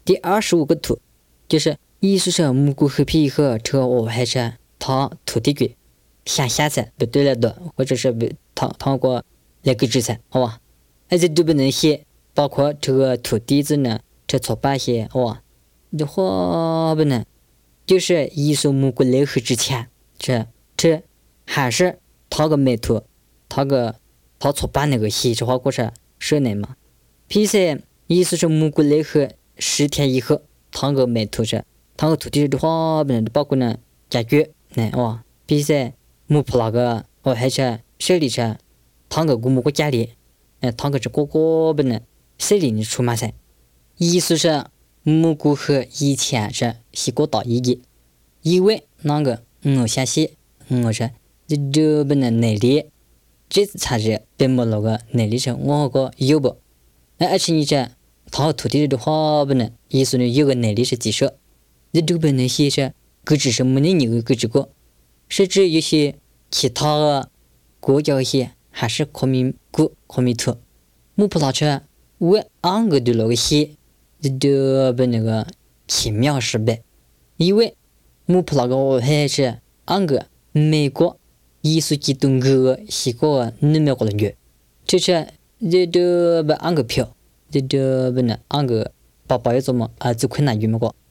第25个图就是艺术上蘑菇合并以后，这个我还是他土地局想下载不对了的，或者是不通过那个制裁，好吧？而且都不能写，包括这个土地子呢，这错把些，好吧？的话不能，就是艺术蘑菇联合之前，这还是他个美图，他错把那个写这话过是是内嘛？比赛艺术是蘑菇联合10天以后，他个美图是。他个土地的话，不能包括呢解决，哇，比赛木普那个我还是手里是，他个古木个家里，他个是个不能手里你出马噻，意思是蘑菇和以前是个大意义，因为那个我相信我是这不能内力，这次才是本木那个内力是我个有不，而且你这他土地的话不能，意思呢有个内力是技术。这本能写是，可只是没能一个这个，甚至有些其他的国家些还是科米古、科米图，木普拉车为安个的那个写，这本那个奇妙失败，因为木普拉个还是安个美国艺术机动个写个那么个人，这是这不安个票，这不能安个爸爸要怎么做困难于么个。